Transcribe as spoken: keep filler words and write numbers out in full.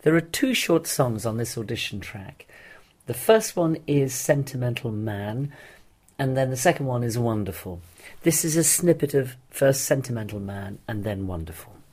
There are two short songs on this audition track. The first one is Sentimental Man, and then the second one is Wonderful. This is a snippet of first Sentimental Man and then Wonderful.